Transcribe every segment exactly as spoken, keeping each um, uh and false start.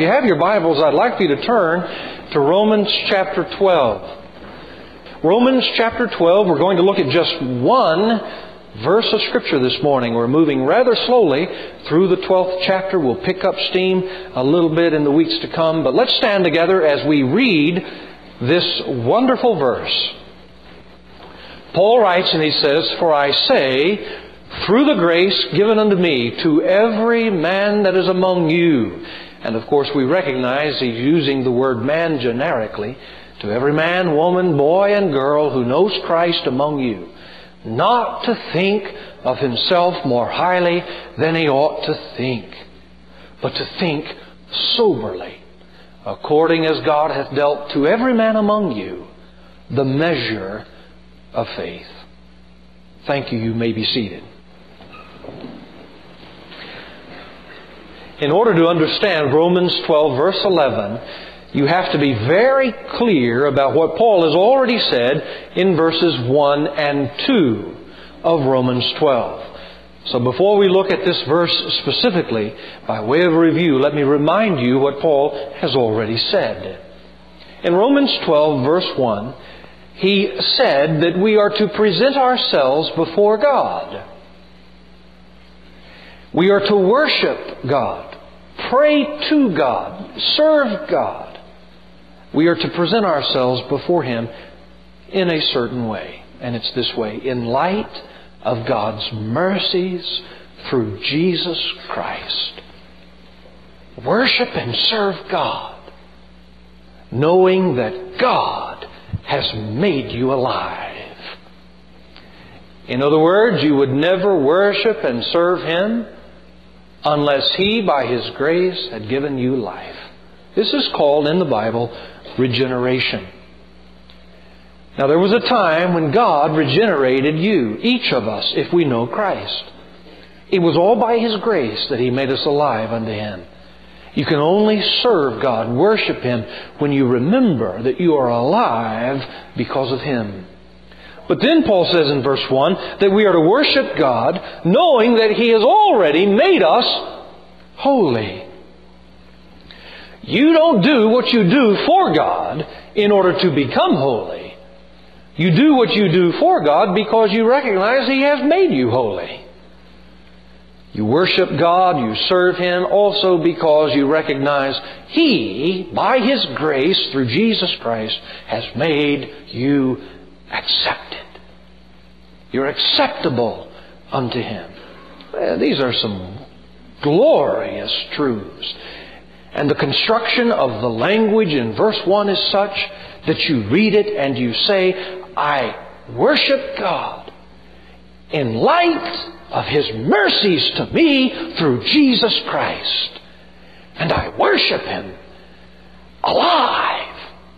If you have your Bibles, I'd like for you to turn to Romans chapter twelve. Romans chapter twelve, we're going to look at just one verse of Scripture this morning. We're moving rather slowly through the twelfth chapter. We'll pick up steam a little bit in the weeks to come. But let's stand together as we read this wonderful verse. Paul writes and he says, "For I say, through the grace given unto me, to every man that is among you." And of course we recognize he's using the word man generically. To every man, woman, boy, and girl who knows Christ among you, not to think of himself more highly than he ought to think, but to think soberly, according as God hath dealt to every man among you the measure of faith. Thank you. You may be seated. In order to understand Romans twelve, verse eleven, you have to be very clear about what Paul has already said in verses one and two of Romans twelve. So before we look at this verse specifically, by way of review, let me remind you what Paul has already said. In Romans twelve, verse one, he said that we are to present ourselves before God. We are to worship God, pray to God, serve God. We are to present ourselves before Him in a certain way. And it's this way: in light of God's mercies through Jesus Christ. Worship and serve God, knowing that God has made you alive. In other words, you would never worship and serve Him unless He, by His grace, had given you life. This is called in the Bible regeneration. Now, there was a time when God regenerated you, each of us, if we know Christ. It was all by His grace that He made us alive unto Him. You can only serve God, worship Him, when you remember that you are alive because of Him. But then Paul says in verse one that we are to worship God knowing that He has already made us holy. You don't do what you do for God in order to become holy. You do what you do for God because you recognize He has made you holy. You worship God, you serve Him also because you recognize He, by His grace through Jesus Christ, has made you accepted. You're acceptable unto Him. Well, these are some glorious truths. And the construction of the language in verse one is such that you read it and you say, I worship God in light of His mercies to me through Jesus Christ. And I worship Him alive,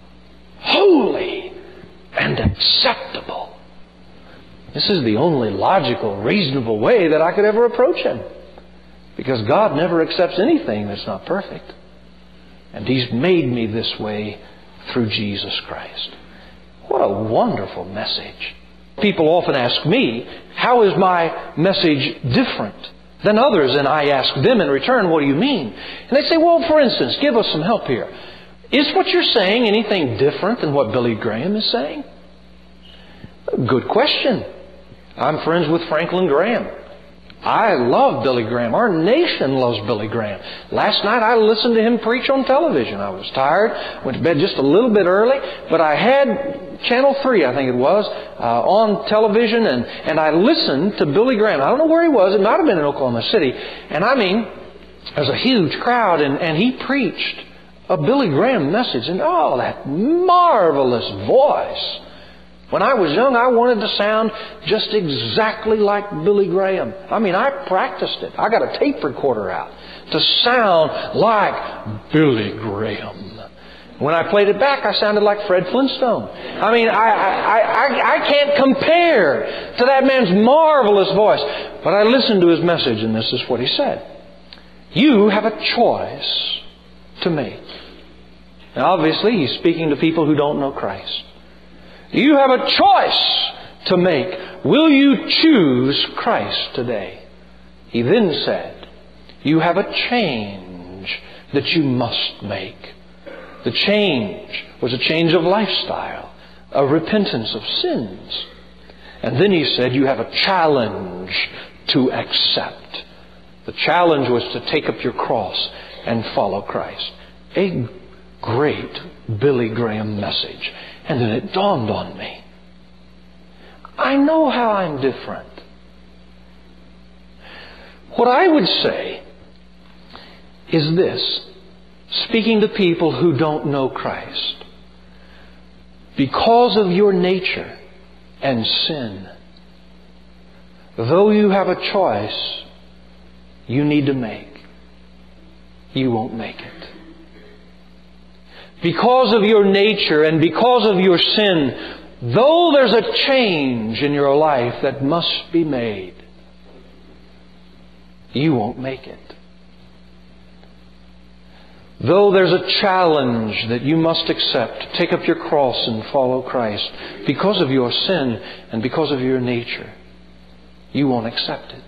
holy, and acceptable. This is the only logical, reasonable way that I could ever approach Him. Because God never accepts anything that's not perfect. And He's made me this way through Jesus Christ. What a wonderful message. People often ask me, how is my message different than others? And I ask them in return, what do you mean? And they say, well, for instance, give us some help here. Is what you're saying anything different than what Billy Graham is saying? Good question. I'm friends with Franklin Graham. I love Billy Graham. Our nation loves Billy Graham. Last night I listened to him preach on television. I was tired, went to bed just a little bit early, but I had Channel three, I think it was, uh, on television, and, and I listened to Billy Graham. I don't know where he was. It might have been in Oklahoma City. And I mean, there's a huge crowd, and, and he preached a Billy Graham message. And oh, that marvelous voice. When I was young, I wanted to sound just exactly like Billy Graham. I mean, I practiced it. I got a tape recorder out to sound like Billy Graham. When I played it back, I sounded like Fred Flintstone. I mean, I, I, I, I can't compare to that man's marvelous voice. But I listened to his message, and this is what he said. You have a choice to make. Now, obviously, he's speaking to people who don't know Christ. You have a choice to make. Will you choose Christ today? He then said, you have a change that you must make. The change was a change of lifestyle, a repentance of sins. And then He said you have a challenge to accept. The challenge was to take up your cross and follow Christ. A great Billy Graham message. And then it dawned on me. I know how I'm different. What I would say is this, speaking to people who don't know Christ. Because of your nature and sin, though you have a choice you need to make, you won't make it. Because of your nature and because of your sin, though there's a change in your life that must be made, you won't make it. Though there's a challenge that you must accept, take up your cross and follow Christ, because of your sin and because of your nature, you won't accept it.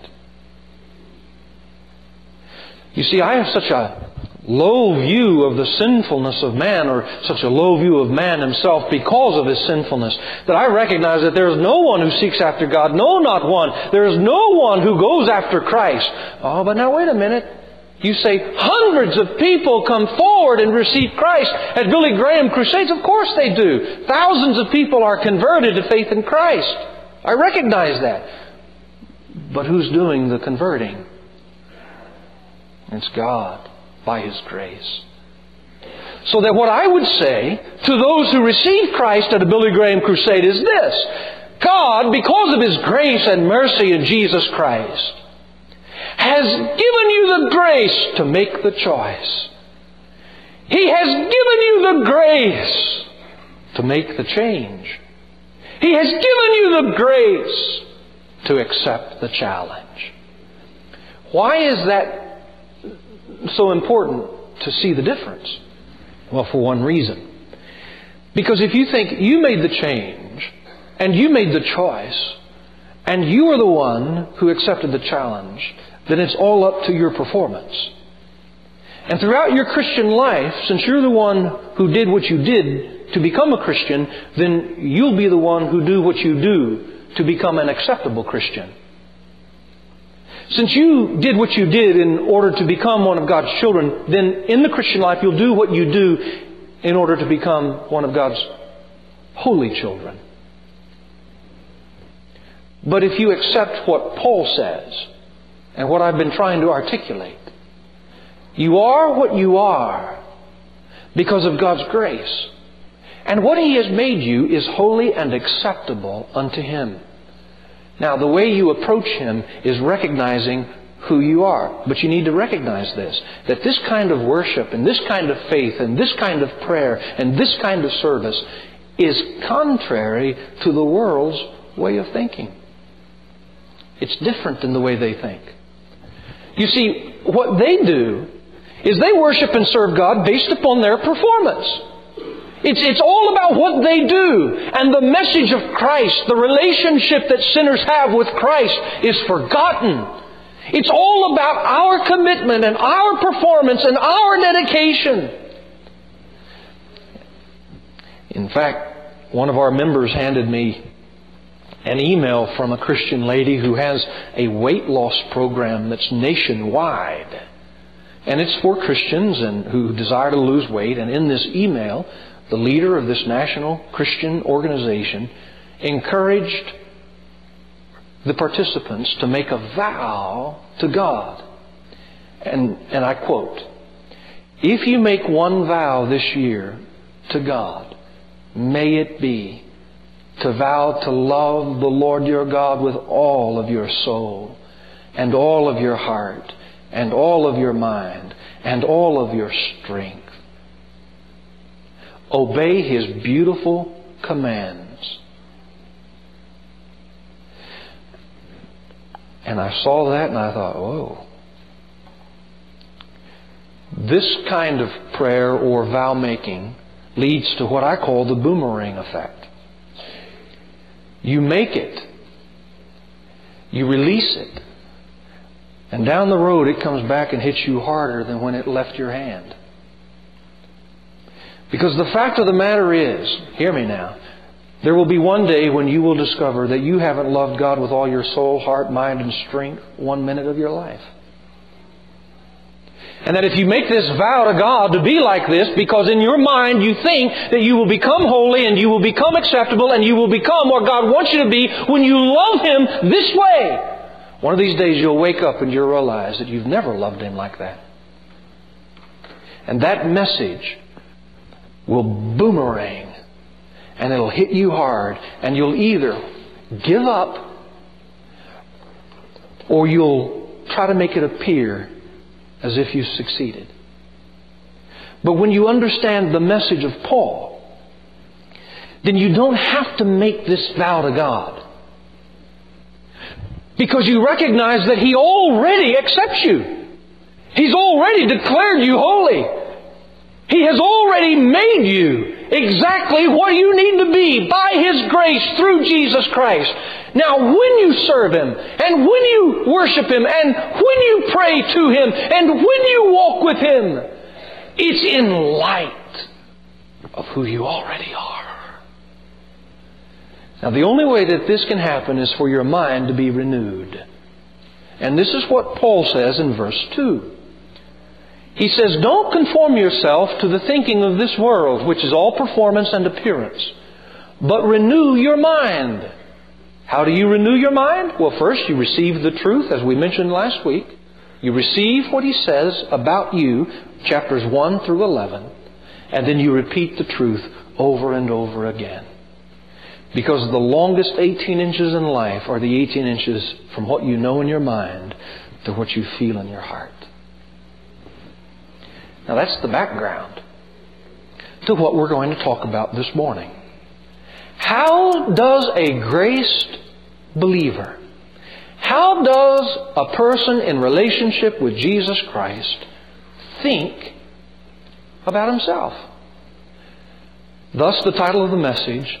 You see, I have such a low view of the sinfulness of man, or such a low view of man himself because of his sinfulness, that I recognize that there is no one who seeks after God. No, not one. There is no one who goes after Christ. Oh, but now wait a minute. You say hundreds of people come forward and receive Christ at Billy Graham crusades. Of course they do. Thousands of people are converted to faith in Christ. I recognize that. But who's doing the converting? It's God, by His grace. So that what I would say to those who receive Christ at a Billy Graham crusade is this: God, because of His grace and mercy in Jesus Christ, has given you the grace to make the choice. He has given you the grace to make the change. He has given you the grace to accept the challenge. Why is that so important to see the difference? Well, for one reason. Because if you think you made the change and you made the choice and you are the one who accepted the challenge, then it's all up to your performance. And throughout your Christian life, since you're the one who did what you did to become a Christian, then you'll be the one who do what you do to become an acceptable Christian. Since you did what you did in order to become one of God's children, then in the Christian life you'll do what you do in order to become one of God's holy children. But if you accept what Paul says, and what I've been trying to articulate, you are what you are because of God's grace. And what He has made you is holy and acceptable unto Him. Now, the way you approach Him is recognizing who you are. But you need to recognize this, that this kind of worship and this kind of faith and this kind of prayer and this kind of service is contrary to the world's way of thinking. It's different than the way they think. You see, what they do is they worship and serve God based upon their performance. It's, it's all about what they do. And the message of Christ, the relationship that sinners have with Christ, is forgotten. It's all about our commitment and our performance and our dedication. In fact, one of our members handed me an email from a Christian lady who has a weight loss program that's nationwide. And it's for Christians and who desire to lose weight. And in this email, the leader of this national Christian organization encouraged the participants to make a vow to God. And, and I quote, "If you make one vow this year to God, may it be to vow to love the Lord your God with all of your soul and all of your heart and all of your mind and all of your strength. Obey His beautiful commands." And I saw that and I thought, whoa. This kind of prayer or vow making leads to what I call the boomerang effect. You make it. You release it. And down the road it comes back and hits you harder than when it left your hand. Because the fact of the matter is, hear me now, there will be one day when you will discover that you haven't loved God with all your soul, heart, mind, and strength one minute of your life. And that if you make this vow to God to be like this, because in your mind you think that you will become holy and you will become acceptable and you will become what God wants you to be when you love Him this way, one of these days you'll wake up and you'll realize that you've never loved Him like that. And that message will boomerang and it'll hit you hard, and you'll either give up or you'll try to make it appear as if you succeeded. But when you understand the message of Paul, then you don't have to make this vow to God. Because you recognize that He already accepts you. He's already declared you holy. He has already made you exactly what you need to be by His grace through Jesus Christ. Now, when you serve Him, and when you worship Him, and when you pray to Him, and when you walk with Him, it's in light of who you already are. Now, the only way that this can happen is for your mind to be renewed. And this is what Paul says in verse two. He says, don't conform yourself to the thinking of this world, which is all performance and appearance, but renew your mind. How do you renew your mind? Well, first you receive the truth, as we mentioned last week. You receive what He says about you, chapters one through eleven, and then you repeat the truth over and over again. Because the longest eighteen inches in life are the eighteen inches from what you know in your mind to what you feel in your heart. Now that's the background to what we're going to talk about this morning. How does a graced believer, how does a person in relationship with Jesus Christ think about himself? Thus the title of the message,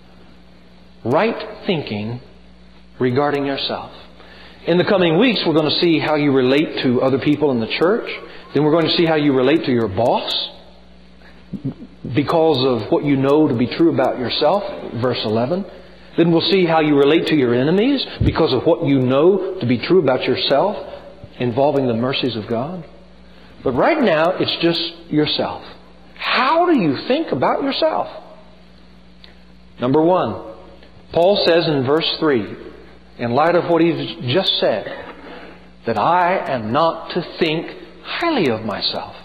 Right Thinking Regarding Yourself. In the coming weeks we're going to see how you relate to other people in the church. Then we're going to see how you relate to your boss because of what you know to be true about yourself, verse eleven. Then we'll see how you relate to your enemies because of what you know to be true about yourself, involving the mercies of God. But right now, it's just yourself. How do you think about yourself? Number one, Paul says in verse three, in light of what he's just said, that I am not to think highly of myself.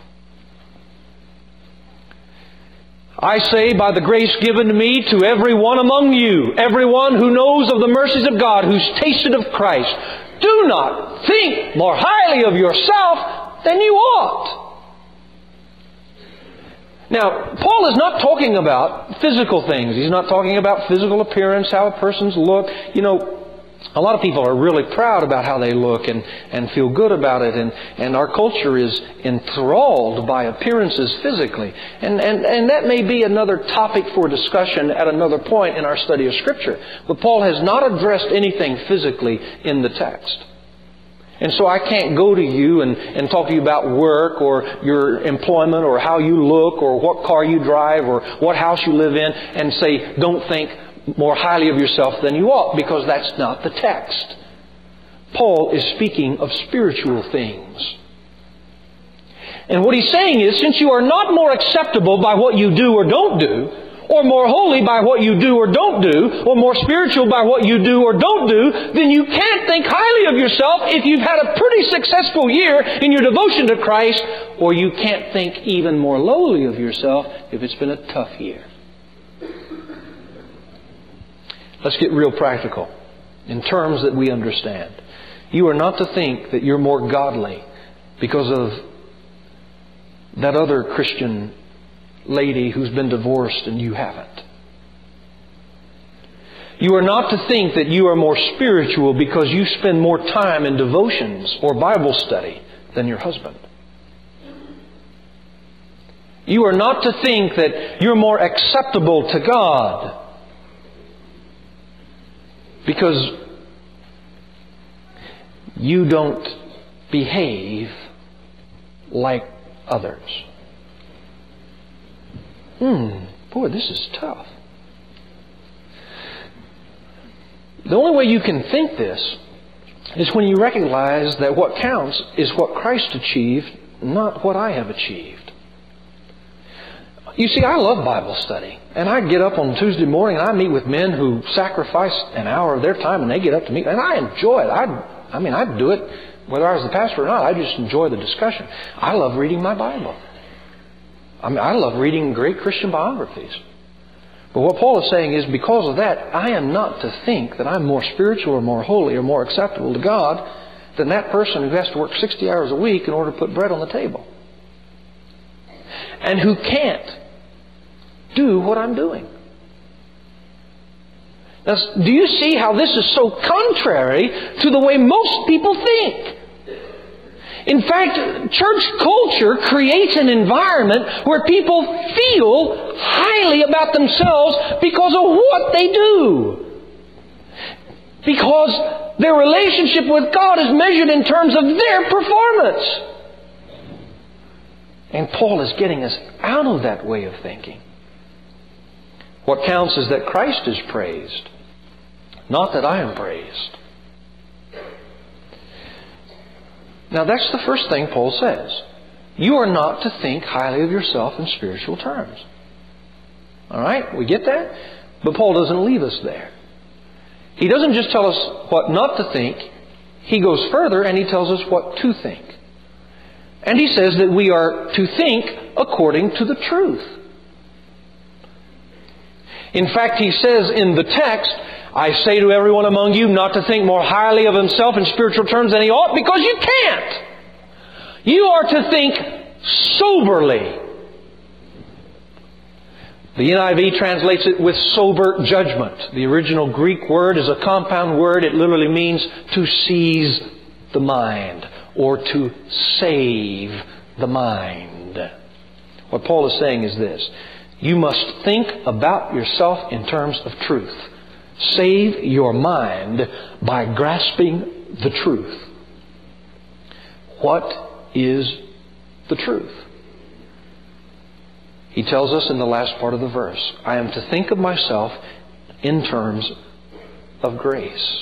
I say, by the grace given to me, to everyone among you, everyone who knows of the mercies of God, who's tasted of Christ, do not think more highly of yourself than you ought. Now, Paul is not talking about physical things. He's not talking about physical appearance, how a person's look. You know, a lot of people are really proud about how they look and, and feel good about it. And, and our culture is enthralled by appearances physically. And, and, and that may be another topic for discussion at another point in our study of Scripture. But Paul has not addressed anything physically in the text. And so I can't go to you and, and talk to you about work or your employment or how you look or what car you drive or what house you live in and say, don't think more highly of yourself than you ought, because that's not the text. Paul is speaking of spiritual things. And what he's saying is, since you are not more acceptable by what you do or don't do, or more holy by what you do or don't do, or more spiritual by what you do or don't do, then you can't think highly of yourself if you've had a pretty successful year in your devotion to Christ, or you can't think even more lowly of yourself if it's been a tough year. Let's get real practical in terms that we understand. You are not to think that you're more godly because of that other Christian lady who's been divorced and you haven't. You are not to think that you are more spiritual because you spend more time in devotions or Bible study than your husband. You are not to think that you're more acceptable to God because you don't behave like others. Hmm, boy, this is tough. The only way you can think this is when you recognize that what counts is what Christ achieved, not what I have achieved. You see, I love Bible study. And I get up on Tuesday morning and I meet with men who sacrifice an hour of their time and they get up to meet. And I enjoy it. I, I mean, I'd do it whether I was the pastor or not. I just enjoy the discussion. I love reading my Bible. I mean, I love reading great Christian biographies. But what Paul is saying is, because of that, I am not to think that I'm more spiritual or more holy or more acceptable to God than that person who has to work sixty hours a week in order to put bread on the table. And who can't do what I'm doing. Now, do you see how this is so contrary to the way most people think? In fact, church culture creates an environment where people feel highly about themselves because of what they do. Because their relationship with God is measured in terms of their performance. And Paul is getting us out of that way of thinking. What counts is that Christ is praised, not that I am praised. Now that's the first thing Paul says. You are not to think highly of yourself in spiritual terms. All right? We get that? But Paul doesn't leave us there. He doesn't just tell us what not to think. He goes further and he tells us what to think. And he says that we are to think according to the truth. In fact, he says in the text, I say to everyone among you not to think more highly of himself in spiritual terms than he ought, because you can't. You are to think soberly. The N I V translates it with sober judgment. The original Greek word is a compound word. It literally means to seize the mind or to save the mind. What Paul is saying is this. You must think about yourself in terms of truth. Save your mind by grasping the truth. What is the truth? He tells us in the last part of the verse, I am to think of myself in terms of grace.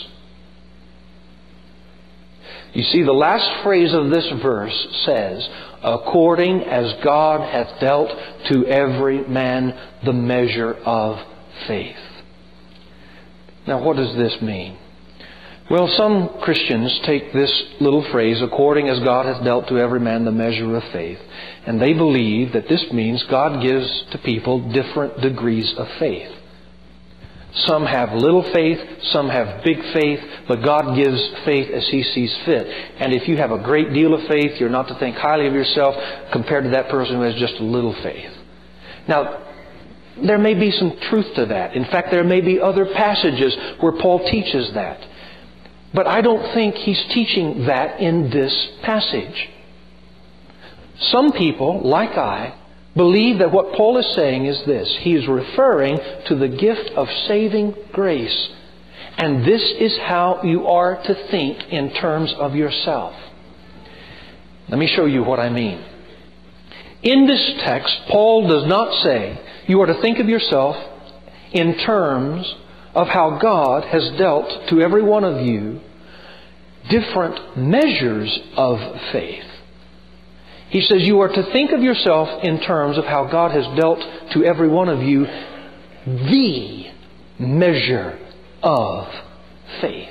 You see, the last phrase of this verse says, according as God hath dealt to every man the measure of faith. Now, what does this mean? Well, some Christians take this little phrase, according as God hath dealt to every man the measure of faith, and they believe that this means God gives to people different degrees of faith. Some have little faith, some have big faith, but God gives faith as He sees fit. And if you have a great deal of faith, you're not to think highly of yourself compared to that person who has just a little faith. Now, there may be some truth to that. In fact, there may be other passages where Paul teaches that. But I don't think he's teaching that in this passage. Some people, like I, believe that what Paul is saying is this. He is referring to the gift of saving grace. And this is how you are to think in terms of yourself. Let me show you what I mean. In this text, Paul does not say you are to think of yourself in terms of how God has dealt to every one of you different measures of faith. He says you are to think of yourself in terms of how God has dealt to every one of you the measure of faith.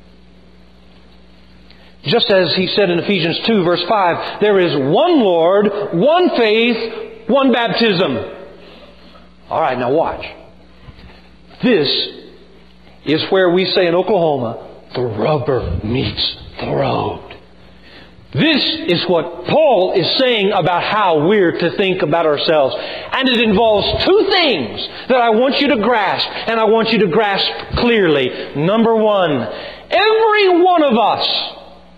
Just as he said in Ephesians two verse five, there is one Lord, one faith, one baptism. All right, now watch. This is where we say in Oklahoma, the rubber meets the road. This is what Paul is saying about how we're to think about ourselves. And it involves two things that I want you to grasp, and I want you to grasp clearly. Number one, every one of us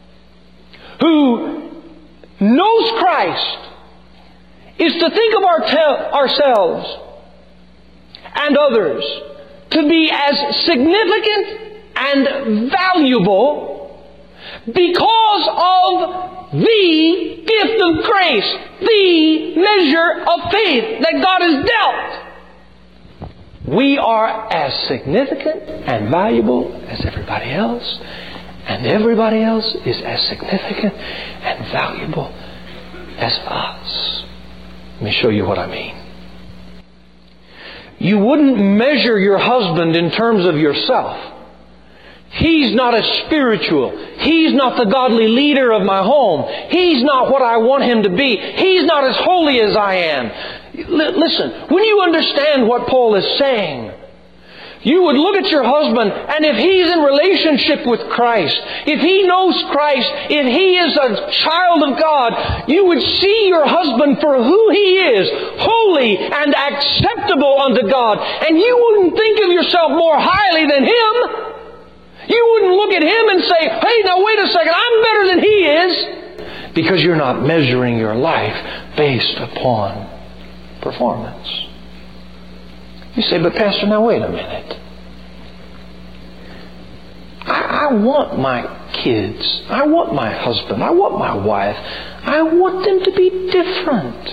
who knows Christ is to think of our te- ourselves and others to be as significant and valuable because of the gift of grace, the measure of faith that God has dealt. We are as significant and valuable as everybody else, and everybody else is as significant and valuable as us. Let me show you what I mean. You wouldn't measure your husband in terms of yourself. He's not as spiritual. He's not the godly leader of my home. He's not what I want him to be. He's not as holy as I am. L- listen, when you understand what Paul is saying, you would look at your husband, and if he's in relationship with Christ, if he knows Christ, if he is a child of God, you would see your husband for who he is, holy and acceptable unto God. And you wouldn't think of yourself more highly than him. You wouldn't look at him and say, hey, now wait a second, I'm better than he is. Because you're not measuring your life based upon performance. You say, but Pastor, now wait a minute. I, I want my kids, I want my husband, I want my wife, I want them to be different.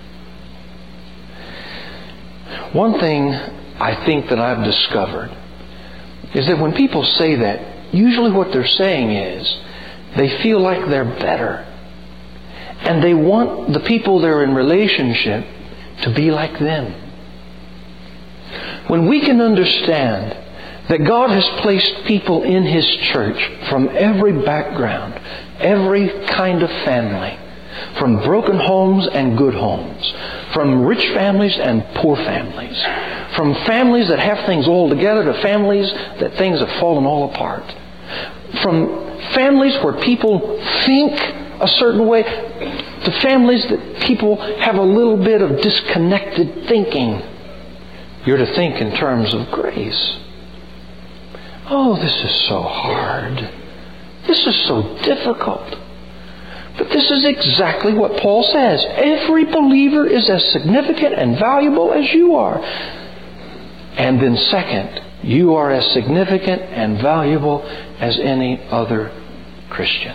One thing I think that I've discovered is that when people say that, usually what they're saying is they feel like they're better. And they want the people they're in relationship to be like them. When we can understand that God has placed people in His church from every background, every kind of family, from broken homes and good homes, from rich families and poor families, from families that have things all together to families that things have fallen all apart, from families where people think a certain way to families that people have a little bit of disconnected thinking. You're to think in terms of grace. Oh, this is so hard. This is so difficult. But this is exactly what Paul says. Every believer is as significant and valuable as you are. And then second, you are as significant and valuable as any other Christian.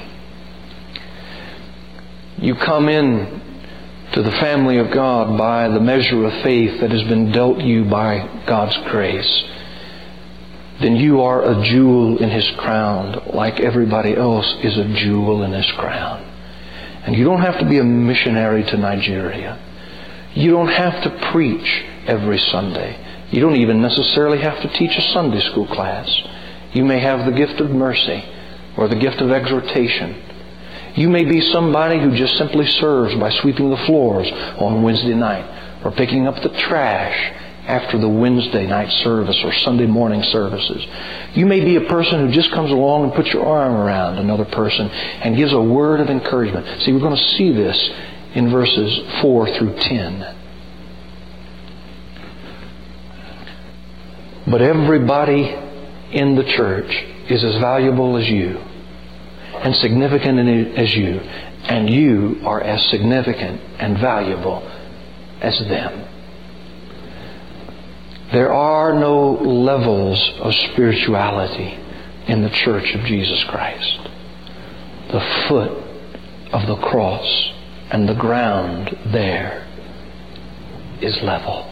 You come in to the family of God by the measure of faith that has been dealt you by God's grace. Then you are a jewel in His crown, like everybody else is a jewel in His crown. And you don't have to be a missionary to Nigeria. You don't have to preach every Sunday. You don't even necessarily have to teach a Sunday school class. You may have the gift of mercy or the gift of exhortation. You may be somebody who just simply serves by sweeping the floors on Wednesday night or picking up the trash after the Wednesday night service or Sunday morning services. You may be a person who just comes along and puts your arm around another person and gives a word of encouragement. See, we're going to see this in verses four through ten. But everybody in the church is as valuable as you and significant as you, and you are as significant and valuable as them. There are no levels of spirituality in the church of Jesus Christ. The foot of the cross and the ground there is level.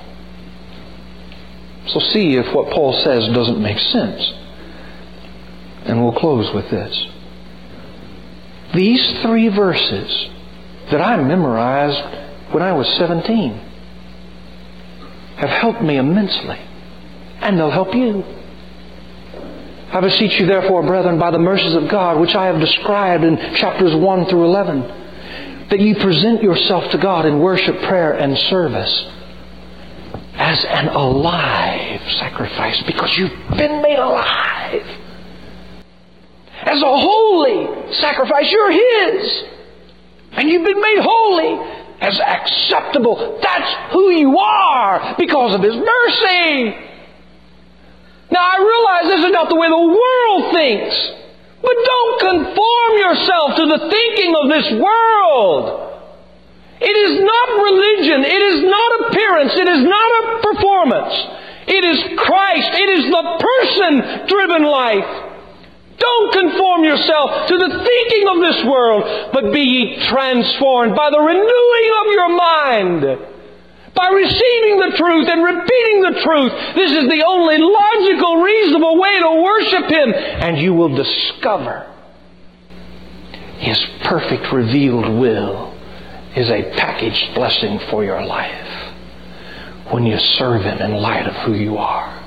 So see if what Paul says doesn't make sense. And we'll close with this. These three verses that I memorized when I was seventeen have helped me immensely. And they'll help you. I beseech you therefore, brethren, by the mercies of God, which I have described in chapters one through eleven, that ye present yourself to God in worship, prayer, and service as an alive sacrifice, because you've been made alive. As a holy sacrifice, you're His. And you've been made holy. As acceptable. That's who you are because of His mercy. Now I realize this is not the way the world thinks. But don't conform yourself to the thinking of this world. It is not religion. It is not appearance. It is not a performance. It is Christ. It is the person-driven life. Don't conform yourself to the thinking of this world, but be ye transformed by the renewing of your mind. By receiving the truth and repeating the truth. This is the only logical, reasonable way to worship Him. And you will discover His perfect revealed will is a packaged blessing for your life when you serve Him in light of who you are.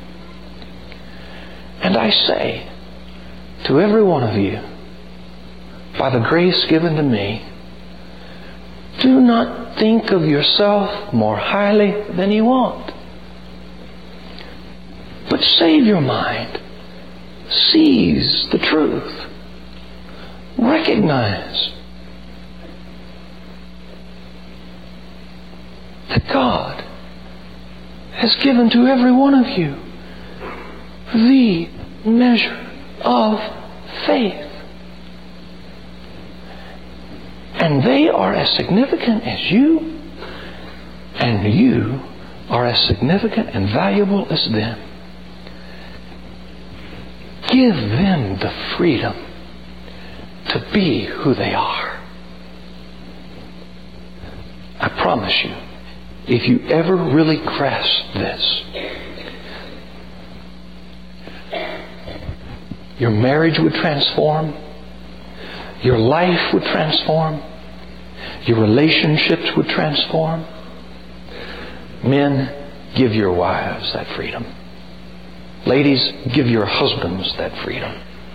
And I say to every one of you, by the grace given to me, do not think of yourself more highly than you ought. But save your mind. Seize the truth. Recognize that God has given to every one of you the measure of faith. And they are as significant as you, and you are as significant and valuable as them. Give them the freedom to be who they are. I promise you, if you ever really grasp this, your marriage would transform, your life would transform, your relationships would transform. Men, give your wives that freedom. Ladies, give your husbands that freedom.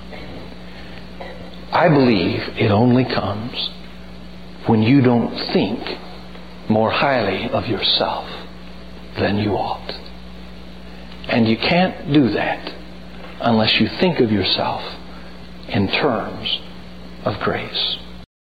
I believe it only comes when you don't think more highly of yourself than you ought. And you can't do that unless you think of yourself in terms of grace.